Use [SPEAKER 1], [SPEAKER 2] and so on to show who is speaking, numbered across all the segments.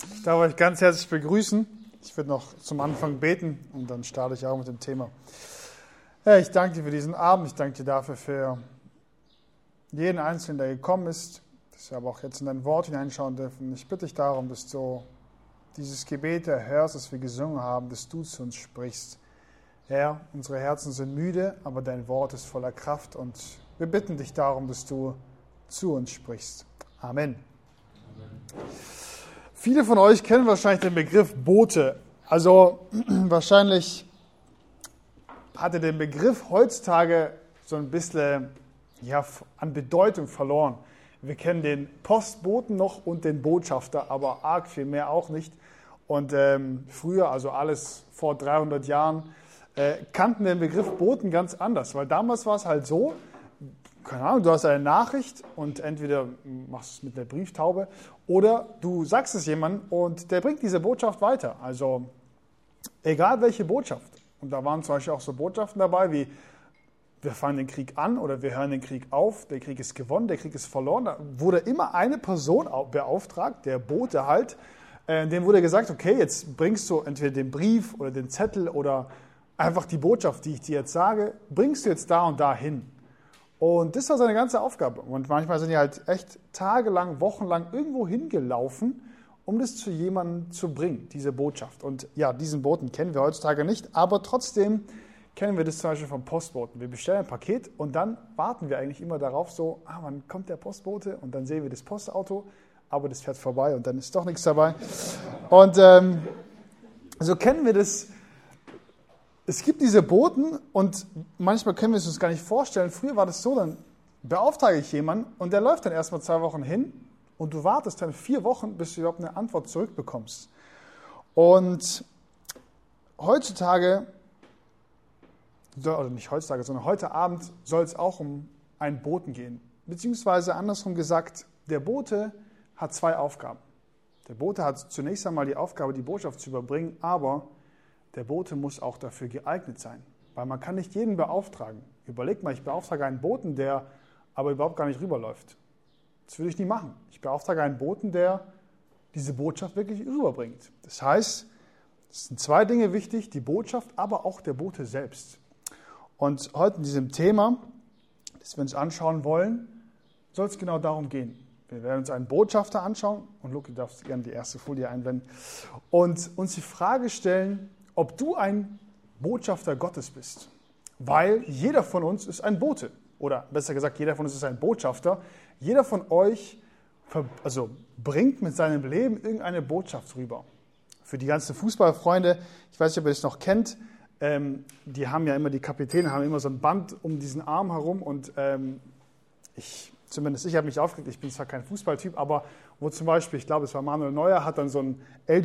[SPEAKER 1] Ich darf euch ganz herzlich begrüßen. Ich würde noch zum Anfang beten und dann starte ich auch mit dem Thema. Herr, ich danke dir für diesen Abend. Ich danke dir dafür für jeden Einzelnen, der gekommen ist, dass wir aber auch jetzt in dein Wort hineinschauen dürfen. Ich bitte dich darum, dass du dieses Gebet erhörst, das wir gesungen haben, dass du zu uns sprichst. Herr, unsere Herzen sind müde, aber dein Wort ist voller Kraft und wir bitten dich darum, dass du zu uns sprichst. Amen. Viele von euch kennen wahrscheinlich den Begriff Boote. Also wahrscheinlich hat er den Begriff heutzutage so ein bisschen an Bedeutung verloren. Wir kennen den Postboten noch und den Botschafter, aber arg viel mehr auch nicht. Und früher, also alles vor 300 Jahren, kannten den Begriff Boten ganz anders. Weil damals war es halt so, keine Ahnung, du hast eine Nachricht und entweder machst du es mit einer Brieftaube oder du sagst es jemandem und der bringt diese Botschaft weiter. Also egal welche Botschaft. Und da waren zum Beispiel auch so Botschaften dabei wie, wir fangen den Krieg an oder wir hören den Krieg auf, der Krieg ist gewonnen, der Krieg ist verloren. Da wurde immer eine Person beauftragt, der Bote halt, dem wurde gesagt, okay, jetzt bringst du entweder den Brief oder den Zettel oder einfach die Botschaft, die ich dir jetzt sage, bringst du jetzt da und da hin. Und das war seine ganze Aufgabe. Und manchmal sind die halt echt tagelang, wochenlang irgendwo hingelaufen, um das zu jemandem zu bringen, diese Botschaft. Und ja, diesen Boten kennen wir heutzutage nicht, aber trotzdem kennen wir das zum Beispiel vom Postboten. Wir bestellen ein Paket und dann warten wir eigentlich immer darauf, so, wann kommt der Postbote? Und dann sehen wir das Postauto, aber das fährt vorbei und dann ist doch nichts dabei. Und so kennen wir das. Es gibt diese Boten und manchmal können wir es uns gar nicht vorstellen. Früher war das so, dann beauftrage ich jemanden und der läuft dann erstmal 2 Wochen hin und du wartest dann 4 Wochen, bis du überhaupt eine Antwort zurückbekommst. Und heutzutage, oder nicht heutzutage, sondern heute Abend soll es auch um einen Boten gehen. Beziehungsweise andersrum gesagt, der Bote hat 2 Aufgaben. Der Bote hat zunächst einmal die Aufgabe, die Botschaft zu überbringen, aber der Bote muss auch dafür geeignet sein, weil man kann nicht jeden beauftragen. Überleg mal, ich beauftrage einen Boten, der aber überhaupt gar nicht rüberläuft. Das würde ich nie machen. Ich beauftrage einen Boten, der diese Botschaft wirklich rüberbringt. Das heißt, es sind 2 Dinge wichtig, die Botschaft, aber auch der Bote selbst. Und heute in diesem Thema, das wir uns anschauen wollen, soll es genau darum gehen. Wir werden uns einen Botschafter anschauen, und Luki, du darfst gerne die erste Folie einblenden, und uns die Frage stellen, ob du ein Botschafter Gottes bist. Weil jeder von uns ist ein Bote. Oder besser gesagt, jeder von uns ist ein Botschafter. Jeder von euch bringt mit seinem Leben irgendeine Botschaft rüber. Für die ganzen Fußballfreunde, ich weiß nicht, ob ihr das noch kennt, die haben ja immer, die Kapitäne haben immer so ein Band um diesen Arm herum. Und ich habe mich aufgeregt, ich bin zwar kein Fußballtyp, aber wo zum Beispiel, ich glaube, es war Manuel Neuer, hat dann so ein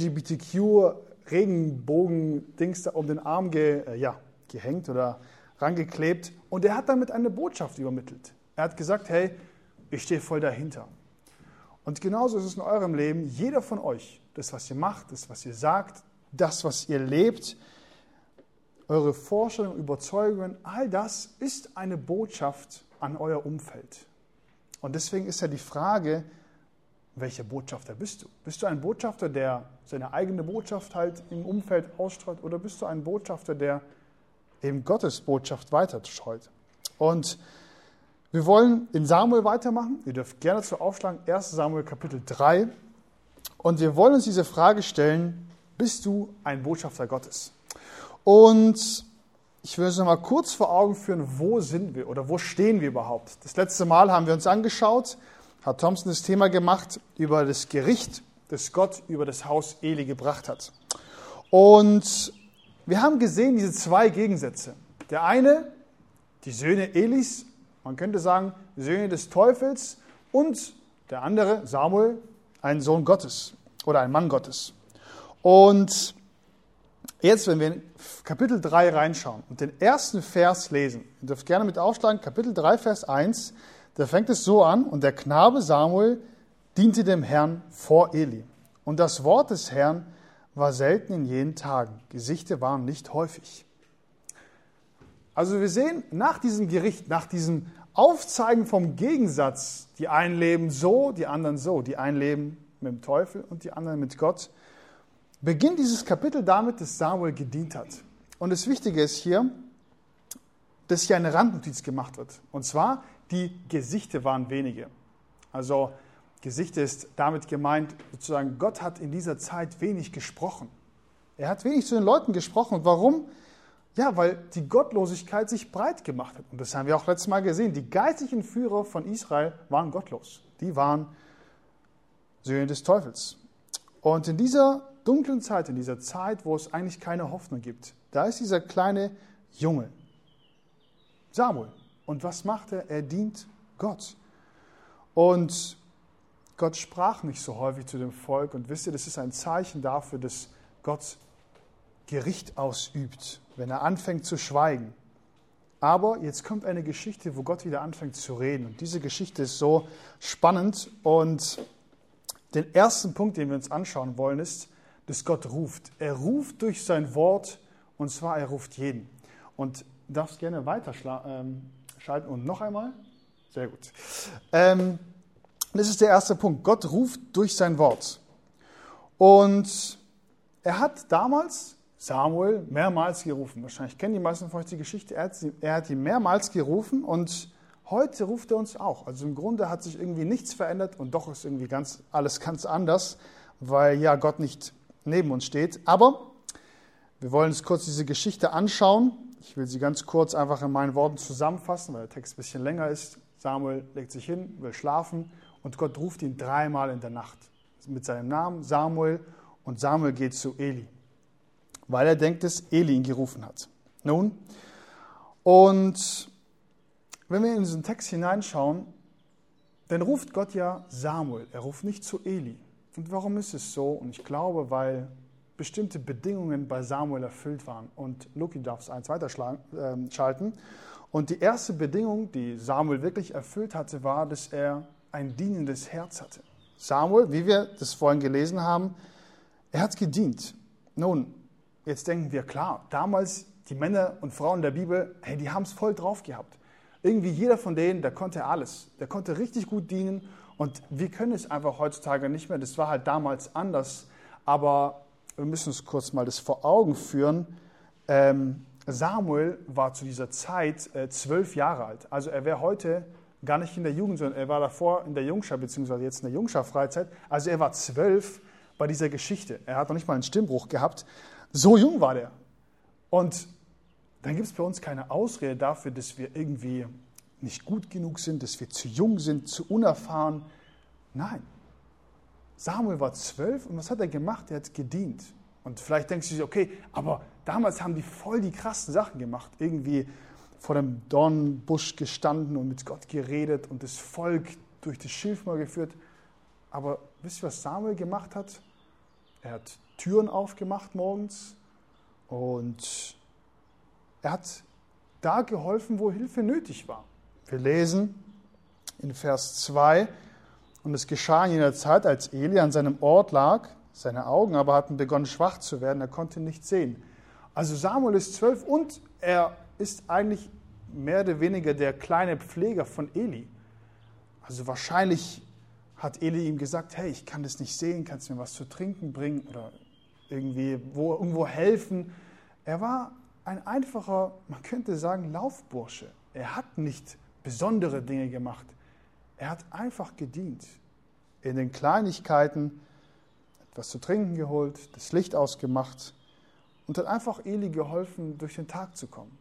[SPEAKER 1] LGBTQ-Regenbogen-Dings da um den Arm gehängt oder rangeklebt. Und er hat damit eine Botschaft übermittelt. Er hat gesagt, hey, ich stehe voll dahinter. Und genauso ist es in eurem Leben. Jeder von euch, das, was ihr macht, das, was ihr sagt, das, was ihr lebt, eure Vorstellungen, Überzeugungen, all das ist eine Botschaft an euer Umfeld. Und deswegen ist ja die Frage, welcher Botschafter bist du? Bist du ein Botschafter, der seine eigene Botschaft halt im Umfeld ausstreut, oder bist du ein Botschafter, der eben Gottes Botschaft weiterstreut? Und wir wollen in Samuel weitermachen. Ihr dürft gerne dazu aufschlagen, 1. Samuel Kapitel 3. Und wir wollen uns diese Frage stellen, bist du ein Botschafter Gottes? Und ich will uns noch mal kurz vor Augen führen, wo sind wir oder wo stehen wir überhaupt? Das letzte Mal haben wir uns angeschaut, hat Thompson das Thema gemacht über das Gericht, das Gott über das Haus Eli gebracht hat. Und wir haben gesehen, diese 2 Gegensätze. Der eine, die Söhne Elis, man könnte sagen, Söhne des Teufels, und der andere, Samuel, ein Sohn Gottes oder ein Mann Gottes. Und jetzt, wenn wir in Kapitel 3 reinschauen und den ersten Vers lesen, ihr dürft gerne mit aufschlagen, Kapitel 3, Vers 1, da fängt es so an: Und der Knabe Samuel diente dem Herrn vor Eli. Und das Wort des Herrn war selten in jenen Tagen. Gesichte waren nicht häufig. Also wir sehen, nach diesem Gericht, nach diesem Aufzeigen vom Gegensatz, die einen leben so, die anderen so, die einen leben mit dem Teufel und die anderen mit Gott, beginnt dieses Kapitel damit, dass Samuel gedient hat. Und das Wichtige ist hier, dass hier eine Randnotiz gemacht wird. Und zwar, die Gesichter waren wenige. Also Gesichter ist damit gemeint, sozusagen, Gott hat in dieser Zeit wenig gesprochen. Er hat wenig zu den Leuten gesprochen. Und warum? Ja, weil die Gottlosigkeit sich breit gemacht hat. Und das haben wir auch letztes Mal gesehen. Die geistlichen Führer von Israel waren gottlos. Die waren Söhne des Teufels. Und in dieser dunklen Zeit, in dieser Zeit, wo es eigentlich keine Hoffnung gibt, da ist dieser kleine Junge, Samuel. Und was macht er? Er dient Gott. Und Gott sprach nicht so häufig zu dem Volk. Und wisst ihr, das ist ein Zeichen dafür, dass Gott Gericht ausübt, wenn er anfängt zu schweigen. Aber jetzt kommt eine Geschichte, wo Gott wieder anfängt zu reden. Und diese Geschichte ist so spannend. Und den ersten Punkt, den wir uns anschauen wollen, ist, dass Gott ruft. Er ruft durch sein Wort, und zwar er ruft jeden. Und du darfst gerne weiterschalten und noch einmal. Sehr gut. Das ist der erste Punkt. Gott ruft durch sein Wort. Und er hat damals Samuel mehrmals gerufen. Wahrscheinlich kennen die meisten von euch die Geschichte. Er hat ihn mehrmals gerufen und heute ruft er uns auch. Also im Grunde hat sich irgendwie nichts verändert und doch ist irgendwie alles ganz anders, weil ja Gott nicht neben uns steht. Aber wir wollen uns kurz diese Geschichte anschauen. Ich will sie ganz kurz einfach in meinen Worten zusammenfassen, weil der Text ein bisschen länger ist. Samuel legt sich hin, will schlafen und Gott ruft ihn 3-mal in der Nacht mit seinem Namen Samuel und Samuel geht zu Eli, weil er denkt, dass Eli ihn gerufen hat. Nun, und wenn wir in diesen Text hineinschauen, dann ruft Gott ja Samuel, er ruft nicht zu Eli. Und warum ist es so? Und ich glaube, weil bestimmte Bedingungen bei Samuel erfüllt waren. Und Luki darf es eins weiterschalten. Und die erste Bedingung, die Samuel wirklich erfüllt hatte, war, dass er ein dienendes Herz hatte. Samuel, wie wir das vorhin gelesen haben, er hat gedient. Nun, jetzt denken wir, klar, damals die Männer und Frauen der Bibel, hey, die haben es voll drauf gehabt. Irgendwie jeder von denen, der konnte alles. Der konnte richtig gut dienen und wir können es einfach heutzutage nicht mehr. Das war halt damals anders, aber wir müssen uns kurz mal das vor Augen führen. Samuel war zu dieser Zeit 12 Jahre alt. Also er wäre heute gar nicht in der Jugend, sondern er war davor in der Jungschar, beziehungsweise jetzt in der Jungschar-Freizeit. Also er war 12 bei dieser Geschichte. Er hat noch nicht mal einen Stimmbruch gehabt. So jung war der. Und dann gibt es bei uns keine Ausrede dafür, dass wir irgendwie nicht gut genug sind, dass wir zu jung sind, zu unerfahren. Nein. Samuel war 12 und was hat er gemacht? Er hat gedient. Und vielleicht denkst du dir, okay, aber damals haben die voll die krassen Sachen gemacht. Irgendwie vor dem Dornbusch gestanden und mit Gott geredet und das Volk durch das Schilfmoor geführt. Aber wisst ihr, was Samuel gemacht hat? Er hat Türen aufgemacht morgens und er hat da geholfen, wo Hilfe nötig war. Wir lesen in Vers 2, und es geschah in jener Zeit, als Eli an seinem Ort lag, seine Augen aber hatten begonnen schwach zu werden, er konnte nicht sehen. Also Samuel ist 12 und er ist eigentlich mehr oder weniger der kleine Pfleger von Eli. Also wahrscheinlich hat Eli ihm gesagt, hey, ich kann das nicht sehen, kannst du mir was zu trinken bringen oder irgendwo helfen. Er war ein einfacher, man könnte sagen, Laufbursche. Er hat nicht besondere Dinge gemacht. Er hat einfach gedient. In den Kleinigkeiten etwas zu trinken geholt, das Licht ausgemacht und hat einfach Eli geholfen, durch den Tag zu kommen.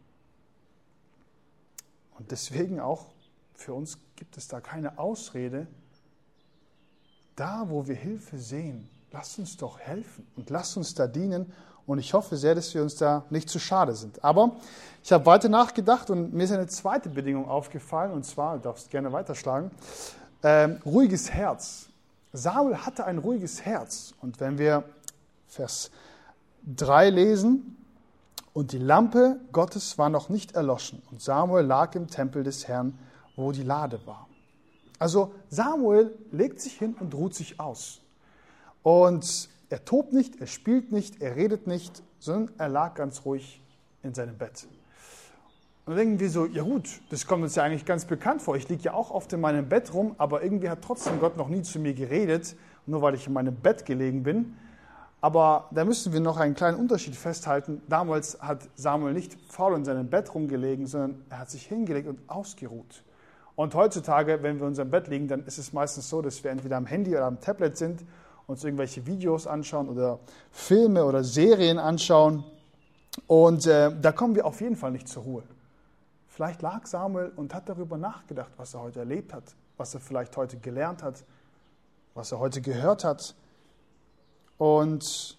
[SPEAKER 1] Und deswegen auch für uns gibt es da keine Ausrede. Da, wo wir Hilfe sehen, lasst uns doch helfen und lasst uns da dienen. Und ich hoffe sehr, dass wir uns da nicht zu schade sind. Aber ich habe weiter nachgedacht und mir ist eine zweite Bedingung aufgefallen. Und zwar, du darfst gerne weiterschlagen, ruhiges Herz. Samuel hatte ein ruhiges Herz. Und wenn wir Vers 3 lesen, und die Lampe Gottes war noch nicht erloschen. Und Samuel lag im Tempel des Herrn, wo die Lade war. Also Samuel legt sich hin und ruht sich aus. Und er tobt nicht, er spielt nicht, er redet nicht, sondern er lag ganz ruhig in seinem Bett. Und dann denken wir so, ja gut, das kommt uns ja eigentlich ganz bekannt vor. Ich liege ja auch oft in meinem Bett rum, aber irgendwie hat trotzdem Gott noch nie zu mir geredet. nur weil ich in meinem Bett gelegen bin. Aber da müssen wir noch einen kleinen Unterschied festhalten. Damals hat Samuel nicht faul in seinem Bett rumgelegen, sondern er hat sich hingelegt und ausgeruht. Und heutzutage, wenn wir in unserem Bett liegen, dann ist es meistens so, dass wir entweder am Handy oder am Tablet sind, uns irgendwelche Videos anschauen oder Filme oder Serien anschauen. Und da kommen wir auf jeden Fall nicht zur Ruhe. Vielleicht lag Samuel und hat darüber nachgedacht, was er heute erlebt hat, was er vielleicht heute gelernt hat, was er heute gehört hat. Und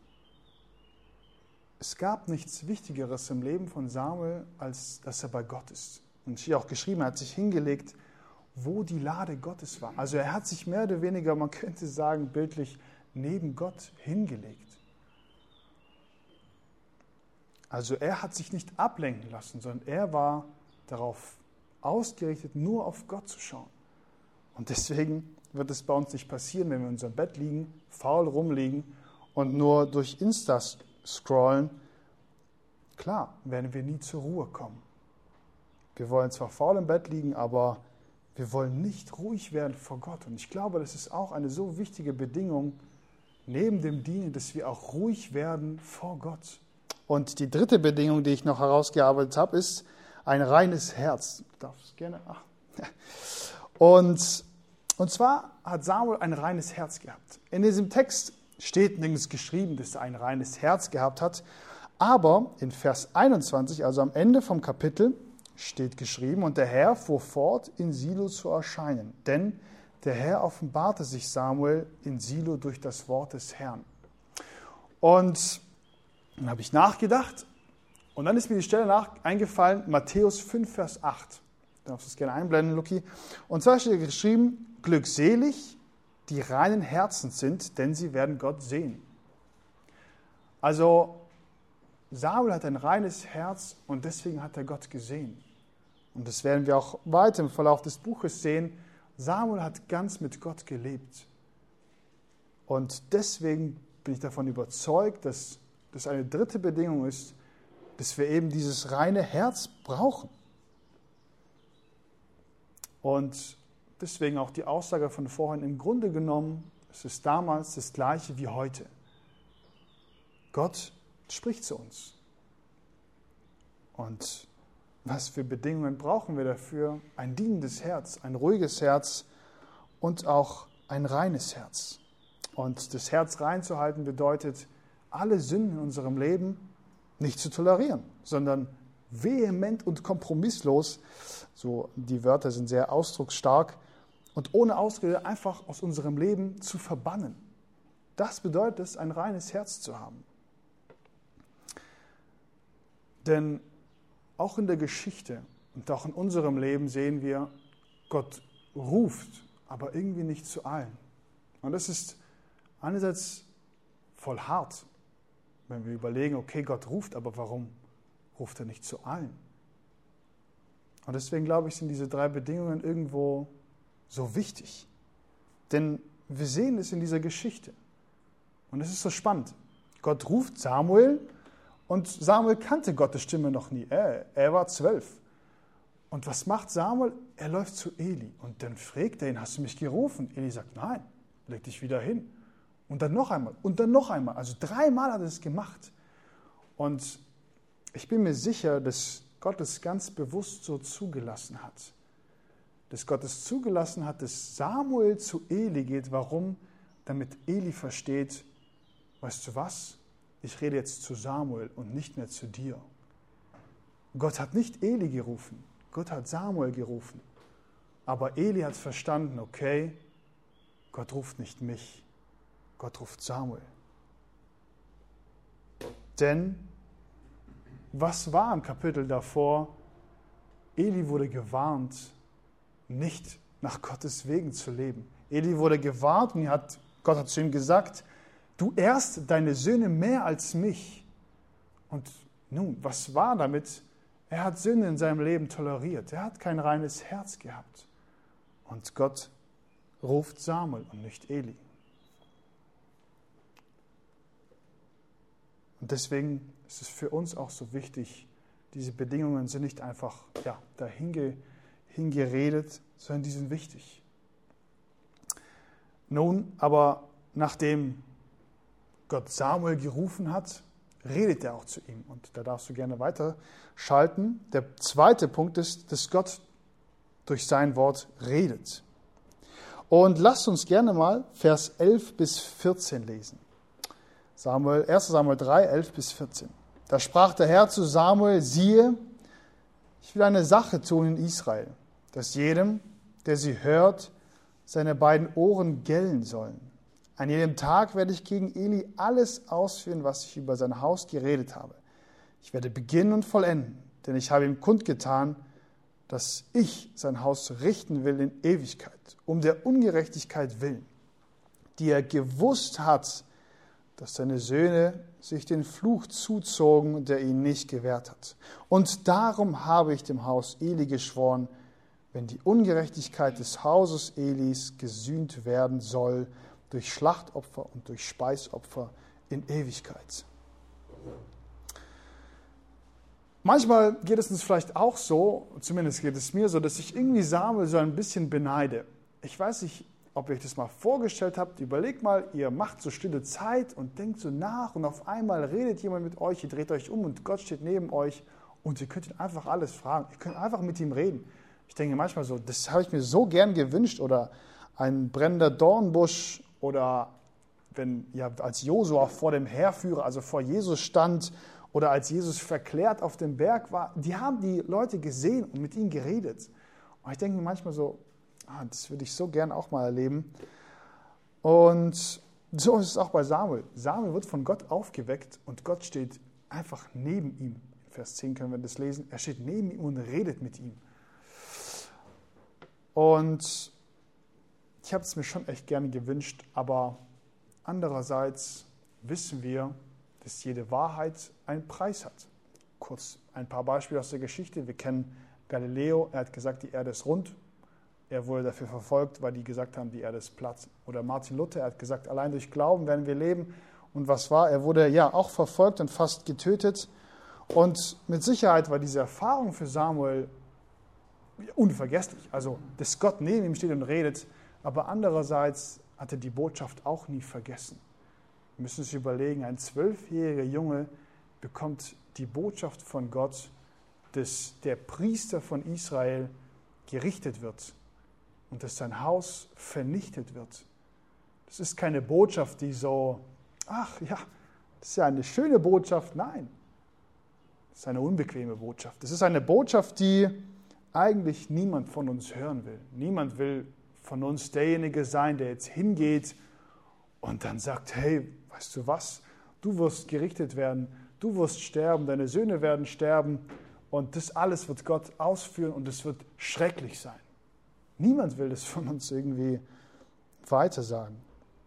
[SPEAKER 1] es gab nichts Wichtigeres im Leben von Samuel, als dass er bei Gott ist. Und hier auch geschrieben, er hat sich hingelegt, wo die Lade Gottes war. Also er hat sich mehr oder weniger, man könnte sagen, bildlich neben Gott hingelegt. Also er hat sich nicht ablenken lassen, sondern er war darauf ausgerichtet, nur auf Gott zu schauen. Und deswegen wird es bei uns nicht passieren, wenn wir in unserem Bett liegen, faul rumliegen und nur durch Insta scrollen. Klar, werden wir nie zur Ruhe kommen. Wir wollen zwar faul im Bett liegen, aber wir wollen nicht ruhig werden vor Gott. Und ich glaube, das ist auch eine so wichtige Bedingung neben dem Dienen, dass wir auch ruhig werden vor Gott. Und die dritte Bedingung, die ich noch herausgearbeitet habe, ist ein reines Herz. Du darfst gerne. Und zwar hat Samuel ein reines Herz gehabt. In diesem Text steht nirgends geschrieben, dass er ein reines Herz gehabt hat. Aber in Vers 21, also am Ende vom Kapitel, steht geschrieben, und der Herr fuhr fort, in Silo zu erscheinen. Denn der Herr offenbarte sich Samuel in Silo durch das Wort des Herrn. Und dann habe ich nachgedacht und dann ist mir die Stelle eingefallen, Matthäus 5, Vers 8. Du darfst es gerne einblenden, Luki. Und zwar steht geschrieben, glückselig, die reinen Herzens sind, denn sie werden Gott sehen. Also Samuel hat ein reines Herz und deswegen hat er Gott gesehen. Und das werden wir auch weiter im Verlauf des Buches sehen. Samuel hat ganz mit Gott gelebt. Und deswegen bin ich davon überzeugt, dass das eine dritte Bedingung ist, dass wir eben dieses reine Herz brauchen. Und deswegen auch die Aussage von vorhin, im Grunde genommen, es ist damals das Gleiche wie heute. Gott spricht zu uns. Und was für Bedingungen brauchen wir dafür? Ein dienendes Herz, ein ruhiges Herz und auch ein reines Herz. Und das Herz rein zu halten bedeutet, alle Sünden in unserem Leben nicht zu tolerieren, sondern vehement und kompromisslos, so die Wörter sind sehr ausdrucksstark, und ohne Ausrede einfach aus unserem Leben zu verbannen. Das bedeutet es, ein reines Herz zu haben. Denn auch in der Geschichte und auch in unserem Leben sehen wir, Gott ruft, aber irgendwie nicht zu allen. Und das ist einerseits voll hart, wenn wir überlegen, okay, Gott ruft, aber warum ruft er nicht zu allen? Und deswegen glaube ich, sind diese drei Bedingungen irgendwo so wichtig. Denn wir sehen es in dieser Geschichte. Und es ist so spannend. Gott ruft Samuel und Samuel kannte Gottes Stimme noch nie. Er war 12. Und was macht Samuel? Er läuft zu Eli und dann fragt er ihn, hast du mich gerufen? Eli sagt, nein, leg dich wieder hin. Und dann noch einmal und dann noch einmal. Also 3-mal hat er es gemacht. Und ich bin mir sicher, dass Gott es ganz bewusst so zugelassen hat. Dass Gott es zugelassen hat, dass Samuel zu Eli geht. Warum? Damit Eli versteht, weißt du was? Ich rede jetzt zu Samuel und nicht mehr zu dir. Gott hat nicht Eli gerufen, Gott hat Samuel gerufen. Aber Eli hat verstanden, okay, Gott ruft nicht mich, Gott ruft Samuel. Denn was war im Kapitel davor? Eli wurde gewarnt, nicht nach Gottes Wegen zu leben. Eli wurde gewarnt und Gott hat zu ihm gesagt, du ehrst deine Söhne mehr als mich. Und nun, was war damit? Er hat Sünde in seinem Leben toleriert. Er hat kein reines Herz gehabt. Und Gott ruft Samuel und nicht Eli. Und deswegen ist es für uns auch so wichtig, diese Bedingungen sind nicht einfach dahin geredet, sondern die sind wichtig. Nun, aber nachdem Gott Samuel gerufen hat, redet er auch zu ihm. Und da darfst du gerne weiterschalten. Der zweite Punkt ist, dass Gott durch sein Wort redet. Und lasst uns gerne mal Vers 11 bis 14 lesen. 1. Samuel 3, 11 bis 14. Da sprach der Herr zu Samuel, siehe, ich will eine Sache tun in Israel, dass jedem, der sie hört, seine beiden Ohren gellen sollen. An jedem Tag werde ich gegen Eli alles ausführen, was ich über sein Haus geredet habe. Ich werde beginnen und vollenden, denn ich habe ihm kundgetan, dass ich sein Haus richten will in Ewigkeit, um der Ungerechtigkeit willen, die er gewusst hat, dass seine Söhne sich den Fluch zuzogen, der ihnen nicht gewährt hat. Und darum habe ich dem Haus Eli geschworen, wenn die Ungerechtigkeit des Hauses Elis gesühnt werden soll, durch Schlachtopfer und durch Speisopfer in Ewigkeit. Manchmal geht es uns vielleicht auch so, zumindest geht es mir so, dass ich irgendwie Samuel so ein bisschen beneide. Ich weiß nicht, ob ihr euch das mal vorgestellt habt. Überlegt mal, ihr macht so stille Zeit und denkt so nach und auf einmal redet jemand mit euch, ihr dreht euch um und Gott steht neben euch und ihr könnt ihn einfach alles fragen. Ihr könnt einfach mit ihm reden. Ich denke manchmal so, das habe ich mir so gern gewünscht, oder ein brennender Dornbusch, oder wenn als Josua vor dem Heerführer, also vor Jesus stand, oder als Jesus verklärt auf dem Berg war, die haben die Leute gesehen und mit ihnen geredet. Und ich denke mir manchmal so, das würde ich so gern auch mal erleben. Und so ist es auch bei Samuel. Samuel wird von Gott aufgeweckt und Gott steht einfach neben ihm. In Vers 10 können wir das lesen. Er steht neben ihm und redet mit ihm. Und ich habe es mir schon echt gerne gewünscht, aber andererseits wissen wir, dass jede Wahrheit einen Preis hat. Kurz ein paar Beispiele aus der Geschichte. Wir kennen Galileo, er hat gesagt, die Erde ist rund. Er wurde dafür verfolgt, weil die gesagt haben, die Erde ist platt. Oder Martin Luther, er hat gesagt, allein durch Glauben werden wir leben. Und was war? Er wurde ja auch verfolgt und fast getötet. Und mit Sicherheit war diese Erfahrung für Samuel unvergesslich. Also, dass Gott neben ihm steht und redet. Aber andererseits hat er die Botschaft auch nie vergessen. Wir müssen sich überlegen, ein 12-jähriger Junge bekommt die Botschaft von Gott, dass der Priester von Israel gerichtet wird und dass sein Haus vernichtet wird. Das ist keine Botschaft, die so, ach ja, das ist ja eine schöne Botschaft. Nein, das ist eine unbequeme Botschaft. Das ist eine Botschaft, die eigentlich niemand von uns hören will. Niemand will von uns derjenige sein, der jetzt hingeht und dann sagt, hey, weißt du was, du wirst gerichtet werden, du wirst sterben, deine Söhne werden sterben und das alles wird Gott ausführen und es wird schrecklich sein. Niemand will das von uns irgendwie weitersagen.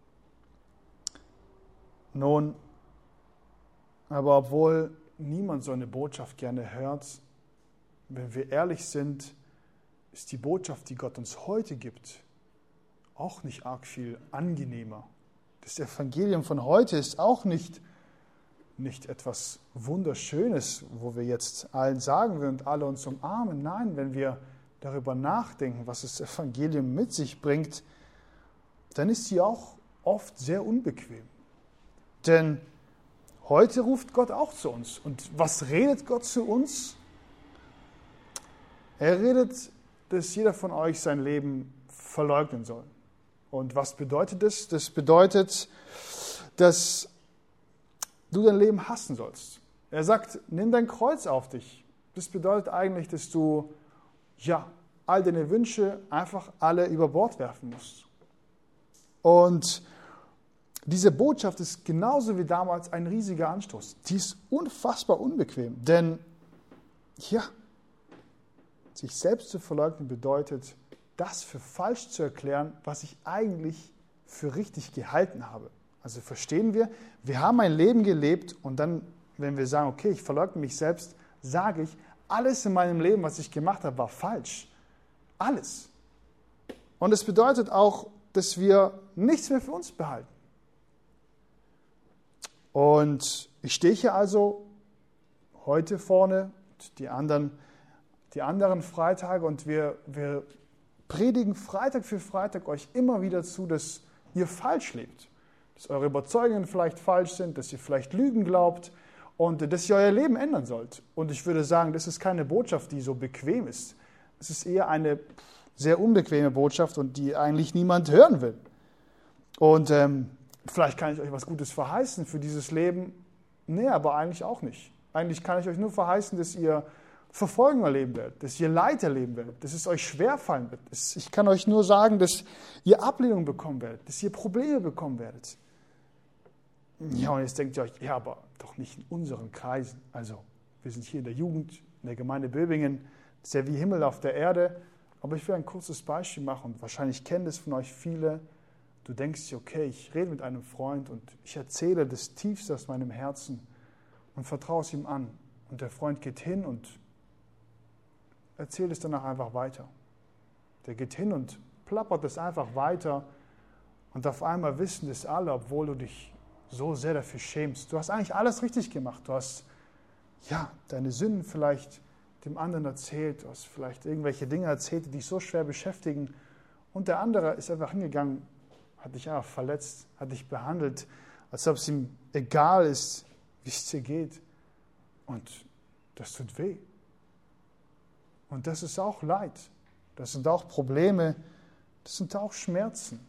[SPEAKER 1] Nun, aber obwohl niemand so eine Botschaft gerne hört, wenn wir ehrlich sind, ist die Botschaft, die Gott uns heute gibt, auch nicht arg viel angenehmer. Das Evangelium von heute ist auch nicht etwas Wunderschönes, wo wir jetzt allen sagen würden und alle uns umarmen. Nein, wenn wir darüber nachdenken, was das Evangelium mit sich bringt, dann ist sie auch oft sehr unbequem. Denn heute ruft Gott auch zu uns. Und was redet Gott zu uns? Er redet, dass jeder von euch sein Leben verleugnen soll. Und was bedeutet das? Das bedeutet, dass du dein Leben hassen sollst. Er sagt, nimm dein Kreuz auf dich. Das bedeutet eigentlich, dass du all deine Wünsche einfach alle über Bord werfen musst. Und diese Botschaft ist genauso wie damals ein riesiger Anstoß. Die ist unfassbar unbequem, denn sich selbst zu verleugnen bedeutet, das für falsch zu erklären, was ich eigentlich für richtig gehalten habe. Also verstehen wir, wir haben ein Leben gelebt und dann, wenn wir sagen, okay, ich verleugne mich selbst, sage ich, alles in meinem Leben, was ich gemacht habe, war falsch. Alles. Und es bedeutet auch, dass wir nichts mehr für uns behalten. Und ich stehe hier also heute vorne, die anderen Freitage und wir predigen Freitag für Freitag euch immer wieder zu, dass ihr falsch lebt. Dass eure Überzeugungen vielleicht falsch sind, dass ihr vielleicht Lügen glaubt und dass ihr euer Leben ändern sollt. Und ich würde sagen, das ist keine Botschaft, die so bequem ist. Es ist eher eine sehr unbequeme Botschaft und die eigentlich niemand hören will. Und vielleicht kann ich euch was Gutes verheißen für dieses Leben. Nee, aber eigentlich auch nicht. Eigentlich kann ich euch nur verheißen, dass ihr Verfolgung erleben werdet, dass ihr Leid erleben werdet, dass es euch schwerfallen wird. Ich kann euch nur sagen, dass ihr Ablehnung bekommen werdet, dass ihr Probleme bekommen werdet. Ja, und jetzt denkt ihr euch, ja, aber doch nicht in unseren Kreisen. Also, wir sind hier in der Jugend, in der Gemeinde Böbingen, das ist ja wie Himmel auf der Erde. Aber ich will ein kurzes Beispiel machen und wahrscheinlich kennen das von euch viele. Du denkst dir, okay, ich rede mit einem Freund und ich erzähle das Tiefste aus meinem Herzen und vertraue es ihm an. Und der Freund geht hin und erzählt es danach einfach weiter. Der geht hin und plappert es einfach weiter und auf einmal wissen das alle, obwohl du dich so sehr dafür schämst. Du hast eigentlich alles richtig gemacht. Du hast deine Sünden vielleicht dem anderen erzählt, du hast vielleicht irgendwelche Dinge erzählt, die dich so schwer beschäftigen und der andere ist einfach hingegangen, hat dich einfach verletzt, hat dich behandelt, als ob es ihm egal ist, wie es dir geht. Und das tut weh. Und das ist auch Leid. Das sind auch Probleme. Das sind auch Schmerzen.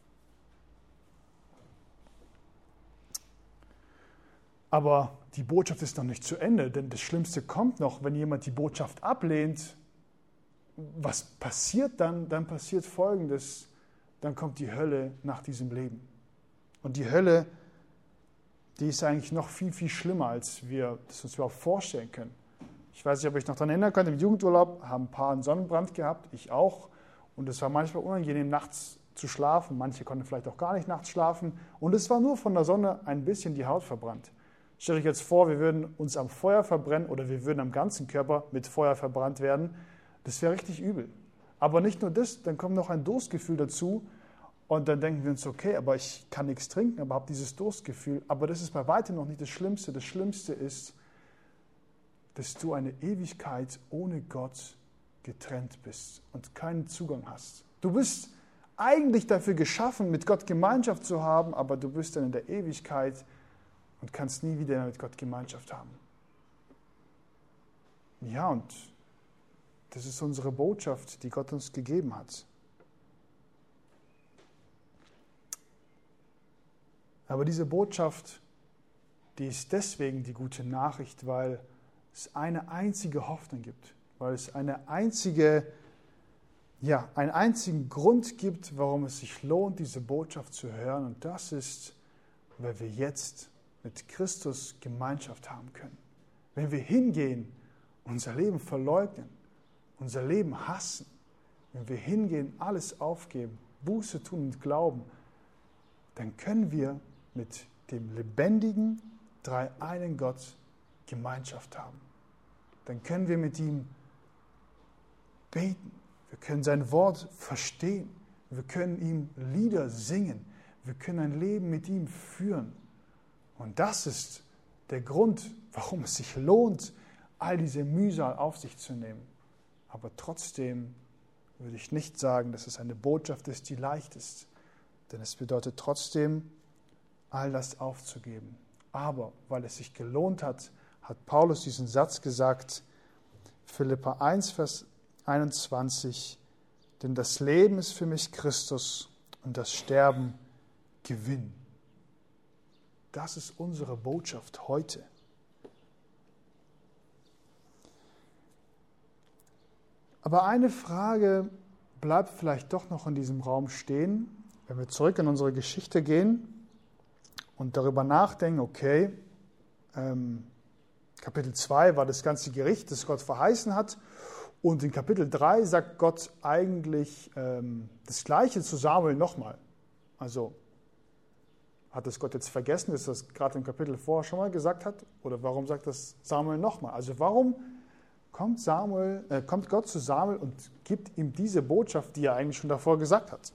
[SPEAKER 1] Aber die Botschaft ist noch nicht zu Ende, denn das Schlimmste kommt noch, wenn jemand die Botschaft ablehnt. Was passiert dann? Dann passiert Folgendes. Dann kommt die Hölle nach diesem Leben. Und die Hölle, die ist eigentlich noch viel, viel schlimmer, als wir das uns überhaupt vorstellen können. Ich weiß nicht, ob ihr euch noch daran erinnern könnt, im Jugendurlaub haben ein paar einen Sonnenbrand gehabt, ich auch. Und es war manchmal unangenehm, nachts zu schlafen. Manche konnten vielleicht auch gar nicht nachts schlafen. Und es war nur von der Sonne ein bisschen die Haut verbrannt. Stellt euch jetzt vor, wir würden uns am Feuer verbrennen oder wir würden am ganzen Körper mit Feuer verbrannt werden. Das wäre richtig übel. Aber nicht nur das, dann kommt noch ein Durstgefühl dazu. Und dann denken wir uns, okay, aber ich kann nichts trinken, aber habe dieses Durstgefühl. Aber das ist bei weitem noch nicht das Schlimmste. Das Schlimmste ist, dass du eine Ewigkeit ohne Gott getrennt bist und keinen Zugang hast. Du bist eigentlich dafür geschaffen, mit Gott Gemeinschaft zu haben, aber du bist dann in der Ewigkeit und kannst nie wieder mit Gott Gemeinschaft haben. Ja, und das ist unsere Botschaft, die Gott uns gegeben hat. Aber diese Botschaft, die ist deswegen die gute Nachricht, weil es eine einzige Hoffnung gibt, weil es einen einzigen Grund gibt, warum es sich lohnt, diese Botschaft zu hören. Und das ist, weil wir jetzt mit Christus Gemeinschaft haben können. Wenn wir hingehen, unser Leben verleugnen, unser Leben hassen, wenn wir hingehen, alles aufgeben, Buße tun und glauben, dann können wir mit dem lebendigen, dreieinen Gott Gemeinschaft haben. Dann können wir mit ihm beten. Wir können sein Wort verstehen. Wir können ihm Lieder singen. Wir können ein Leben mit ihm führen. Und das ist der Grund, warum es sich lohnt, all diese Mühsal auf sich zu nehmen. Aber trotzdem würde ich nicht sagen, dass es eine Botschaft ist, die leicht ist. Denn es bedeutet trotzdem, all das aufzugeben. Aber weil es sich gelohnt hat, hat Paulus diesen Satz gesagt, Philipper 1, Vers 21, denn das Leben ist für mich Christus und das Sterben Gewinn. Das ist unsere Botschaft heute. Aber eine Frage bleibt vielleicht doch noch in diesem Raum stehen, wenn wir zurück in unsere Geschichte gehen und darüber nachdenken, okay, Kapitel 2 war das ganze Gericht, das Gott verheißen hat. Und in Kapitel 3 sagt Gott eigentlich das Gleiche zu Samuel nochmal. Also hat das Gott jetzt vergessen, dass das gerade im Kapitel vorher schon mal gesagt hat? Oder warum sagt das Samuel nochmal? Also warum kommt Gott zu Samuel und gibt ihm diese Botschaft, die er eigentlich schon davor gesagt hat?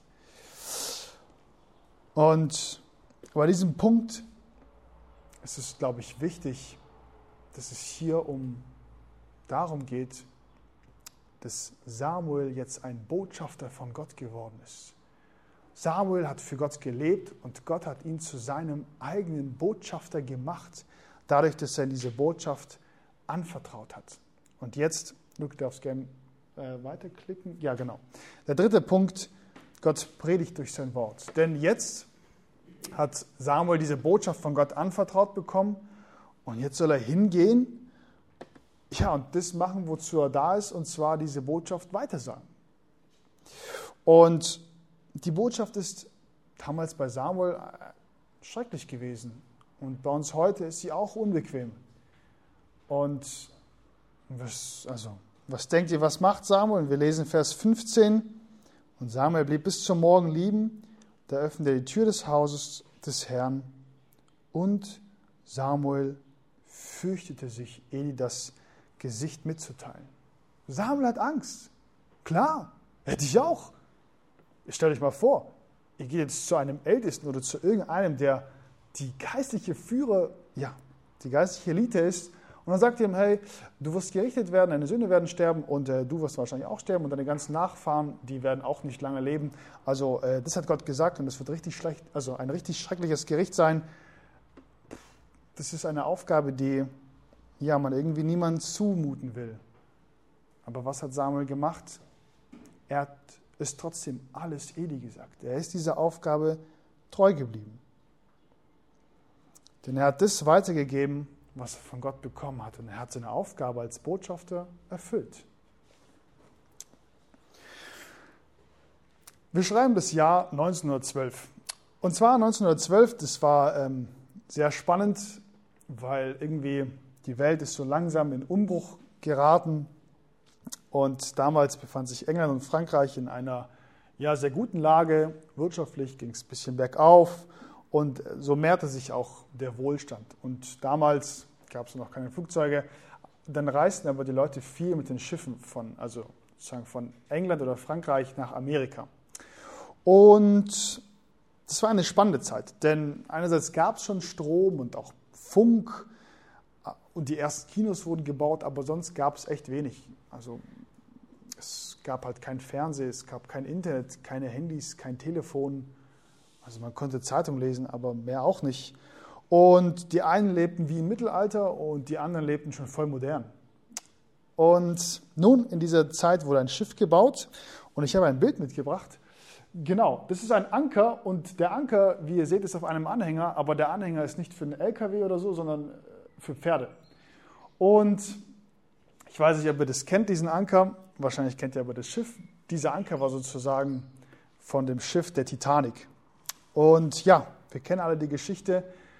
[SPEAKER 1] Und bei diesem Punkt ist es, glaube ich, wichtig, dass es hier darum geht, dass Samuel jetzt ein Botschafter von Gott geworden ist. Samuel hat für Gott gelebt und Gott hat ihn zu seinem eigenen Botschafter gemacht, dadurch, dass er diese Botschaft anvertraut hat. Und jetzt, Luke, darfst du gerne weiterklicken. Ja, genau. Der dritte Punkt, Gott predigt durch sein Wort. Denn jetzt hat Samuel diese Botschaft von Gott anvertraut bekommen und jetzt soll er hingehen, ja, und das machen, wozu er da ist, und zwar diese Botschaft weitersagen. Und die Botschaft ist damals bei Samuel schrecklich gewesen. Und bei uns heute ist sie auch unbequem. Und was denkt ihr, was macht Samuel? Wir lesen Vers 15. Und Samuel blieb bis zum Morgen liegen. Da öffnete er die Tür des Hauses des Herrn. Und Samuel fürchtete sich, Eli das Gesicht mitzuteilen. Samuel hat Angst. Klar, hätte ich auch. Stellt euch mal vor, ihr geht jetzt zu einem Ältesten oder zu irgendeinem, der die geistliche Führer, die geistliche Elite ist, und dann sagt ihr ihm, hey, du wirst gerichtet werden, deine Söhne werden sterben und du wirst wahrscheinlich auch sterben und deine ganzen Nachfahren, die werden auch nicht lange leben. Also das hat Gott gesagt und das wird richtig schlecht, also ein richtig schreckliches Gericht sein. Das ist eine Aufgabe, die man irgendwie niemandem zumuten will. Aber was hat Samuel gemacht? Er hat es trotzdem alles Eli gesagt. Er ist dieser Aufgabe treu geblieben. Denn er hat das weitergegeben, was er von Gott bekommen hat. Und er hat seine Aufgabe als Botschafter erfüllt. Wir schreiben das Jahr 1912. Und zwar 1912, das war sehr spannend, weil irgendwie die Welt ist so langsam in Umbruch geraten. Und damals befand sich England und Frankreich in einer sehr guten Lage. Wirtschaftlich ging es ein bisschen bergauf und so mehrte sich auch der Wohlstand. Und damals gab es noch keine Flugzeuge. Dann reisten aber die Leute viel mit den Schiffen von England oder Frankreich nach Amerika. Und das war eine spannende Zeit, denn einerseits gab es schon Strom und auch Funk und die ersten Kinos wurden gebaut, aber sonst gab es echt wenig. Also es gab halt kein Fernsehen, es gab kein Internet, keine Handys, kein Telefon. Also man konnte Zeitung lesen, aber mehr auch nicht. Und die einen lebten wie im Mittelalter und die anderen lebten schon voll modern. Und nun, in dieser Zeit wurde ein Schiff gebaut und ich habe ein Bild mitgebracht. Genau, das ist ein Anker und der Anker, wie ihr seht, ist auf einem Anhänger, aber der Anhänger ist nicht für einen LKW oder so, sondern für Pferde. Und ich weiß nicht, ob ihr das kennt, diesen Anker. Wahrscheinlich kennt ihr aber das Schiff. Dieser Anker war sozusagen von dem Schiff der Titanic. Und wir kennen alle die Geschichte.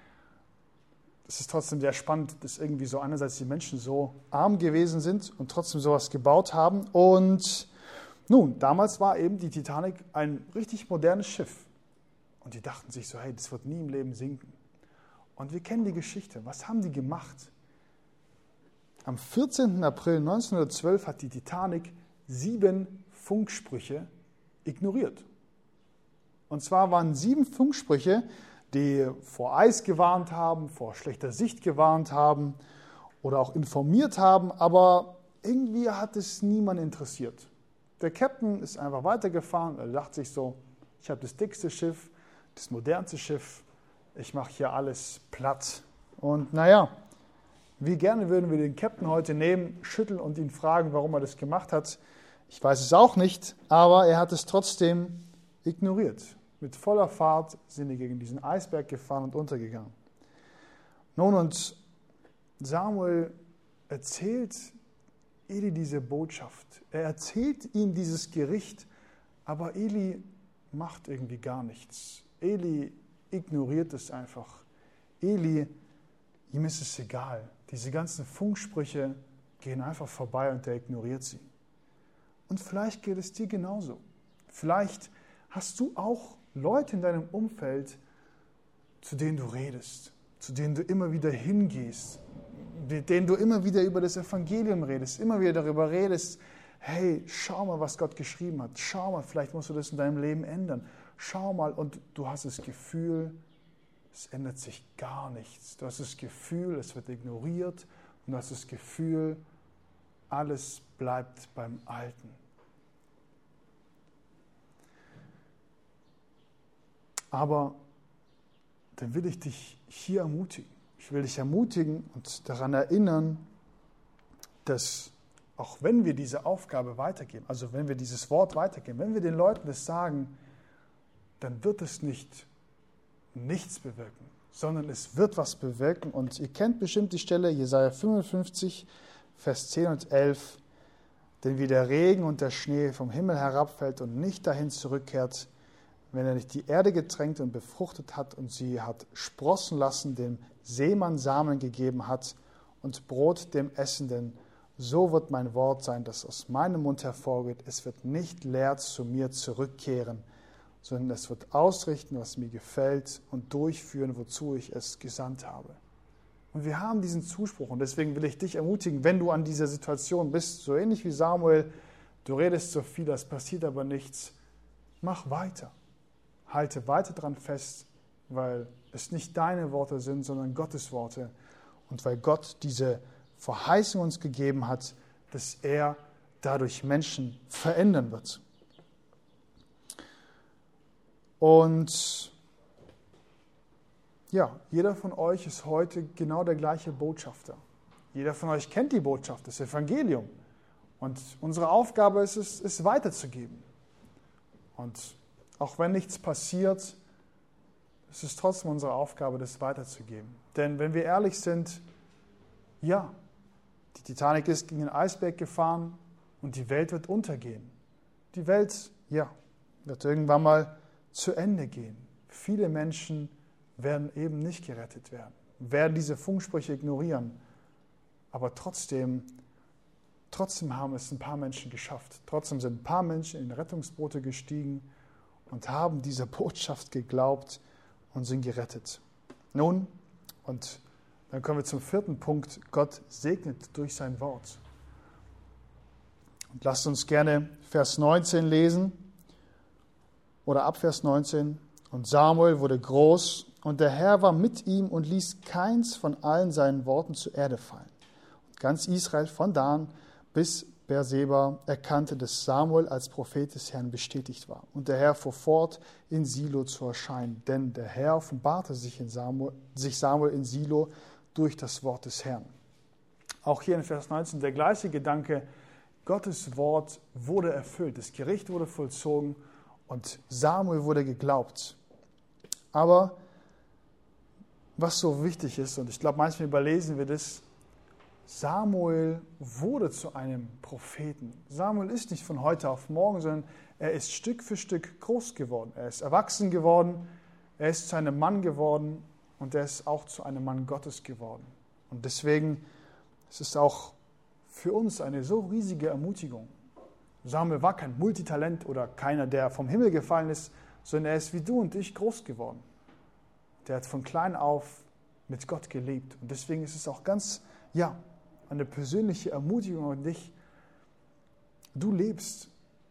[SPEAKER 1] Es ist trotzdem sehr spannend, dass irgendwie so einerseits die Menschen so arm gewesen sind und trotzdem sowas gebaut haben. Und nun, damals war eben die Titanic ein richtig modernes Schiff. Und die dachten sich so, hey, das wird nie im Leben sinken. Und wir kennen die Geschichte. Was haben die gemacht? Am 14. April 1912 hat die Titanic 7 Funksprüche ignoriert. Und zwar waren 7 Funksprüche, die vor Eis gewarnt haben, vor schlechter Sicht gewarnt haben oder auch informiert haben, aber irgendwie hat es niemand interessiert. Der Captain ist einfach weitergefahren, er dachte sich so, ich habe das dickste Schiff, das modernste Schiff, ich mache hier alles platt. Und wie gerne würden wir den Captain heute nehmen, schütteln und ihn fragen, warum er das gemacht hat. Ich weiß es auch nicht, aber er hat es trotzdem ignoriert. Mit voller Fahrt sind die gegen diesen Eisberg gefahren und untergegangen. Nun, und Samuel erzählt Eli diese Botschaft. Er erzählt ihm dieses Gericht, aber Eli macht irgendwie gar nichts. Eli ignoriert es einfach. Eli, ihm ist es egal. Diese ganzen Funksprüche gehen einfach vorbei und er ignoriert sie. Und vielleicht geht es dir genauso. Vielleicht hast du auch Leute in deinem Umfeld, zu denen du redest, zu denen du immer wieder hingehst, mit denen du immer wieder über das Evangelium redest, immer wieder darüber redest, hey, schau mal, was Gott geschrieben hat. Schau mal, vielleicht musst du das in deinem Leben ändern. Schau mal, und du hast das Gefühl, es ändert sich gar nichts. Du hast das Gefühl, es wird ignoriert und du hast das Gefühl, alles bleibt beim Alten. Aber dann will ich dich hier ermutigen. Ich will dich ermutigen und daran erinnern, dass auch wenn wir diese Aufgabe weitergeben, also wenn wir dieses Wort weitergeben, wenn wir den Leuten das sagen, dann wird es nicht nichts bewirken, sondern es wird was bewirken. Und ihr kennt bestimmt die Stelle, Jesaja 55, Vers 10 und 11, denn wie der Regen und der Schnee vom Himmel herabfällt und nicht dahin zurückkehrt, wenn er nicht die Erde getränkt und befruchtet hat und sie hat sprossen lassen, dem Seemann Samen gegeben hat und Brot dem Essenden, so wird mein Wort sein, das aus meinem Mund hervorgeht. Es wird nicht leer zu mir zurückkehren, sondern es wird ausrichten, was mir gefällt und durchführen, wozu ich es gesandt habe. Und wir haben diesen Zuspruch und deswegen will ich dich ermutigen, wenn du an dieser Situation bist, so ähnlich wie Samuel, du redest so viel, es passiert aber nichts, mach weiter. Halte weiter dran fest, weil es nicht deine Worte sind, sondern Gottes Worte. Und weil Gott diese Verheißung uns gegeben hat, dass er dadurch Menschen verändern wird. Und ja, jeder von euch ist heute genau der gleiche Botschafter. Jeder von euch kennt die Botschaft, das Evangelium. Und unsere Aufgabe ist es, es weiterzugeben. Und auch wenn nichts passiert, es ist trotzdem unsere Aufgabe, das weiterzugeben. Denn wenn wir ehrlich sind, ja, die Titanic ist gegen den Eisberg gefahren und die Welt wird untergehen. Die Welt, ja, wird irgendwann mal zu Ende gehen. Viele Menschen werden eben nicht gerettet werden diese Funksprüche ignorieren. Aber trotzdem haben es ein paar Menschen geschafft. Trotzdem sind ein paar Menschen in Rettungsboote gestiegen und haben dieser Botschaft geglaubt und sind gerettet. Nun, und dann kommen wir zum 4. Punkt. Gott segnet durch sein Wort. Und lasst uns gerne Vers 19 lesen oder ab Vers 19. Und Samuel wurde groß und der Herr war mit ihm und ließ keins von allen seinen Worten zur Erde fallen. Und ganz Israel von Dan bis Beerseba erkannte, dass Samuel als Prophet des Herrn bestätigt war. Und der Herr fuhr fort, in Silo zu erscheinen, denn der Herr offenbarte sich Samuel in Silo durch das Wort des Herrn. Auch hier in Vers 19 der gleiche Gedanke, Gottes Wort wurde erfüllt, das Gericht wurde vollzogen und Samuel wurde geglaubt. Aber was so wichtig ist, und ich glaube, manchmal überlesen wir das, Samuel wurde zu einem Propheten. Samuel ist nicht von heute auf morgen, sondern er ist Stück für Stück groß geworden. Er ist erwachsen geworden, er ist zu einem Mann geworden und er ist auch zu einem Mann Gottes geworden. Und deswegen ist es auch für uns eine so riesige Ermutigung. Samuel war kein Multitalent oder keiner, der vom Himmel gefallen ist, sondern er ist wie du und ich groß geworden. Der hat von klein auf mit Gott gelebt. Und deswegen ist es auch ganz, eine persönliche Ermutigung an dich. Du lebst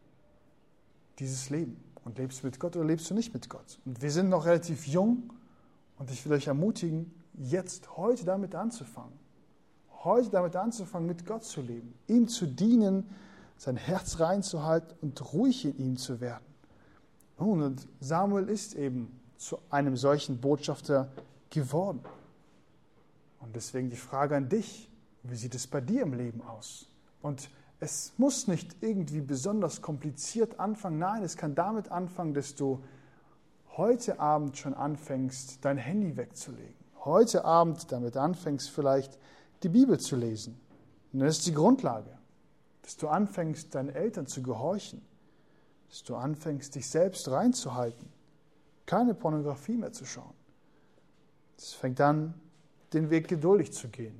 [SPEAKER 1] dieses Leben und lebst mit Gott oder lebst du nicht mit Gott. Und wir sind noch relativ jung und ich will euch ermutigen, heute damit anzufangen. Heute damit anzufangen, mit Gott zu leben, ihm zu dienen, sein Herz reinzuhalten und ruhig in ihm zu werden. Und Samuel ist eben zu einem solchen Botschafter geworden. Und deswegen die Frage an dich, wie sieht es bei dir im Leben aus? Und es muss nicht irgendwie besonders kompliziert anfangen. Nein, es kann damit anfangen, dass du heute Abend schon anfängst, dein Handy wegzulegen. Heute Abend damit anfängst, vielleicht die Bibel zu lesen. Und das ist die Grundlage, dass du anfängst, deinen Eltern zu gehorchen. Dass du anfängst, dich selbst reinzuhalten. Keine Pornografie mehr zu schauen. Es fängt an, den Weg geduldig zu gehen.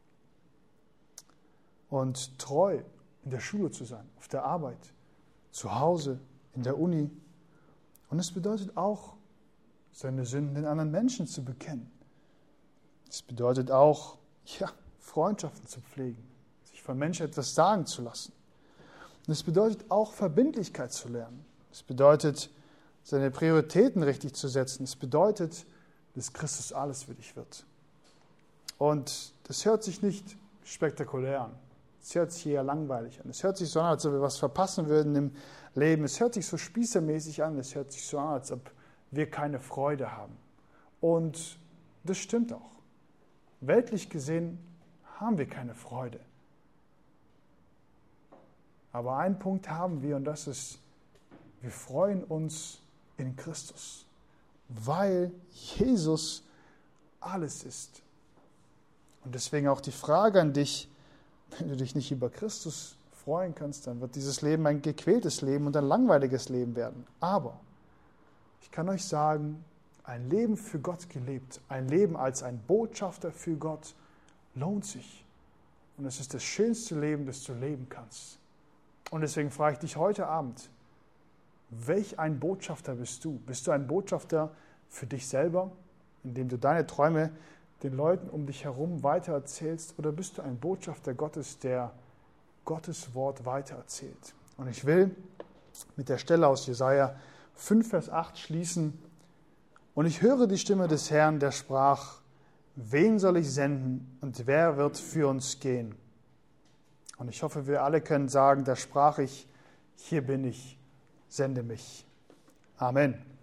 [SPEAKER 1] Und treu in der Schule zu sein, auf der Arbeit, zu Hause, in der Uni. Und es bedeutet auch, seine Sünden den anderen Menschen zu bekennen. Es bedeutet auch, Freundschaften zu pflegen, sich von Menschen etwas sagen zu lassen. Und es bedeutet auch, Verbindlichkeit zu lernen. Es bedeutet, seine Prioritäten richtig zu setzen. Es bedeutet, dass Christus alles für dich wird. Und das hört sich nicht spektakulär an. Es hört sich eher langweilig an. Es hört sich so an, als ob wir was verpassen würden im Leben. Es hört sich so spießermäßig an. Es hört sich so an, als ob wir keine Freude haben. Und das stimmt auch. Weltlich gesehen haben wir keine Freude. Aber einen Punkt haben wir, und das ist, wir freuen uns in Christus, weil Jesus alles ist. Und deswegen auch die Frage an dich, wenn du dich nicht über Christus freuen kannst, dann wird dieses Leben ein gequältes Leben und ein langweiliges Leben werden. Aber ich kann euch sagen, ein Leben für Gott gelebt, ein Leben als ein Botschafter für Gott, lohnt sich. Und es ist das schönste Leben, das du leben kannst. Und deswegen frage ich dich heute Abend, welch ein Botschafter bist du? Bist du ein Botschafter für dich selber, indem du deine Träume den Leuten um dich herum weitererzählst? Oder bist du ein Botschafter Gottes, der Gottes Wort weitererzählt? Und ich will mit der Stelle aus Jesaja 5, Vers 8 schließen. Und ich höre die Stimme des Herrn, der sprach, wen soll ich senden und wer wird für uns gehen? Und ich hoffe, wir alle können sagen, da sprach ich, hier bin ich, sende mich. Amen.